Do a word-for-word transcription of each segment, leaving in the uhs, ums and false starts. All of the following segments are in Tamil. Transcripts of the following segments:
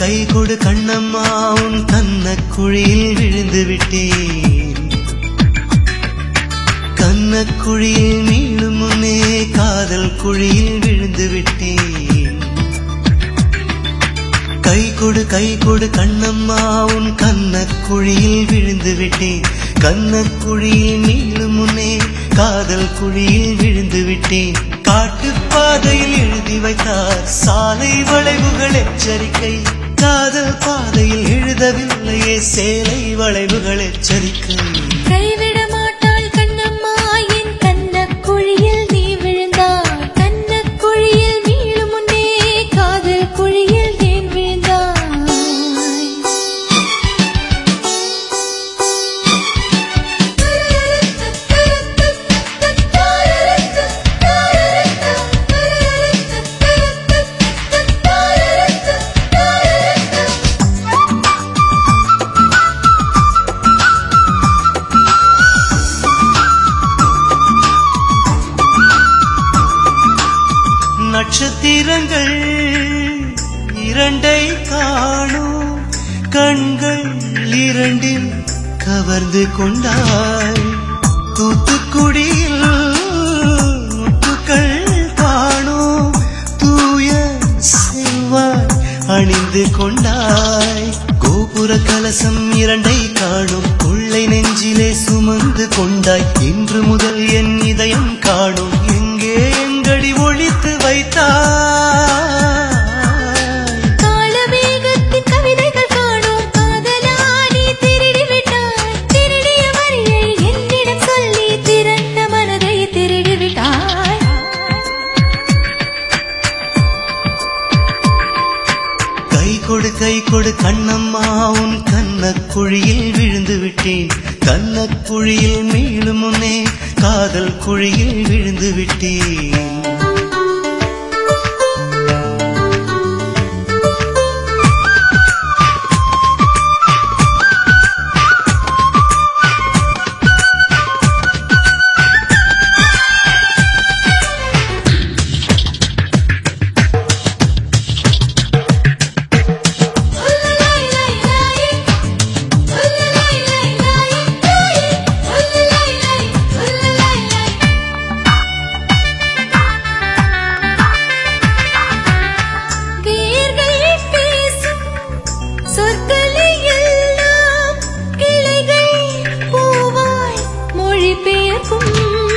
கை கொடு கண்ணம்மா உன் கன்னக்குழியில் விழுந்து விட்டேன். கன்னக்குழியில் மீளும் முன்னே காதல் குழியில் விழுந்து விட்டேன். கை கொடு கை கொடு கண்ணம்மா உன் கன்னக்குழியில் விழுந்து விட்டேன். கன்னக்குழியில் மீளும் முன்னே காதல் குழியில் விழுந்து விட்டேன். காட்டு பாதையில் எழுதி வைத்தார் சாலை வளைவுகள் எச்சரிக்கை. காதல் பாதையில் எழுதவில்லையே சேலை வளைவுகள் எச்சரிக்கை. கைவிட மாட்டாள் கண்ணம்மா என் கன்னக்குழியில் நீ விழுந்தாய். கன்னக்குழியில் மீளும் முன்னே காதல் குழியில் ஏன் விழுந்தாய்? நட்சத்திரங்கள் இரண்டை காணும் கண்கள் இரண்டில் கவர்ந்து கொண்டாய். தூத்துக்குடியில் முத்துக்கள் காணும் தூய செவ்வாய் அணிந்து கொண்டாய். கோபுர கலசம் இரண்டை காணும் கொள்ளை நெஞ்சிலே சுமந்து கொண்டாய். இன்று முதல் என் இதயம் காணும் எங்கே எங்கடி ஒழித்து வைத்தாய். காலமேகத்தின் கவிதைகள் காணும் காதலா நீ திருடி விட்டாய். திருடிய வரியை என்னிடம் சொல்லி திரண்ட மனதை திருடி விட்டாய். கை கொடு கை கொடு கண்ணம்மா உன் கன்னக்குழியில் விழுந்து விட்டேன். கன்னக்குழியில் மீளும் முன்னே காதல் குழியில் விழுந்து விட்டேன். சொற்களை எல்லாம் கிளைகள் பூவாய் மொழிபெயர்க்கும்.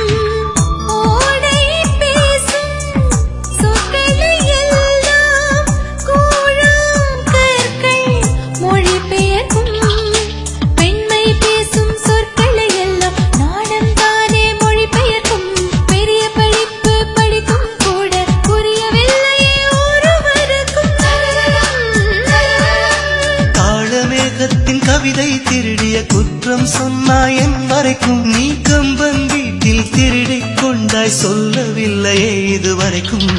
ஓடை பேசும் சொற்களை எல்லாம் கூழாம் கற்கள் மொழிபெயர்க்கும். பெண்மை பேசும் சொற்களை எல்லாம் நாணம் தானே மொழிபெயர்க்கும். பெரிய படிப்பு படித்தும் கூட புரியவில்லையே ஒருவருக்கும். காலமேகத்தின் கவிதை திருடிய குற்றம் சொன்னாய் என் வரைக்கும். நீ கம்பன் வீட்டில் திருடிக் கொண்டாய் சொல்லவில்லையே இதுவரைக்கும்.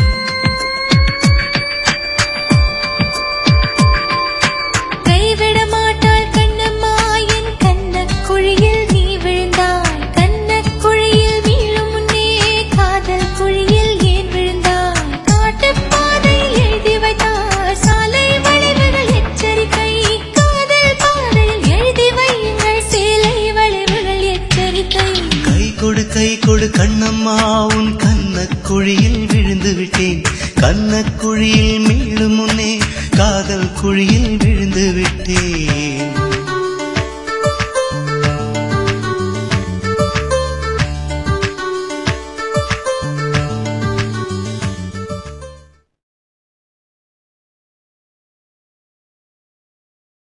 கைவிட மாட்டாள் கண்ணம்மா என் கன்னக்குழியில் நீ விழுந்தாய். கன்னக்குழியில் மீளும் முன்னே காதல் குழியில் ஏன் விழுந்தாய்? காட்டுப் பாதையில் எழுதி வைத்தார் சாலை வளைவுகள் எச்சரிக்கை. காதல் பாதையில் எழுதி வையுங்கள் சேலை வளைவுகள் எச்சரிக்கை. கை கொடு கை கொடு கண்ணம்மா உன் கன்னக்குழியில் விழுந்து விட்டேன். கன்னக்குழியில் மீளும் முன்னே காதல் குழியில் விழுந்து விட்டேன்.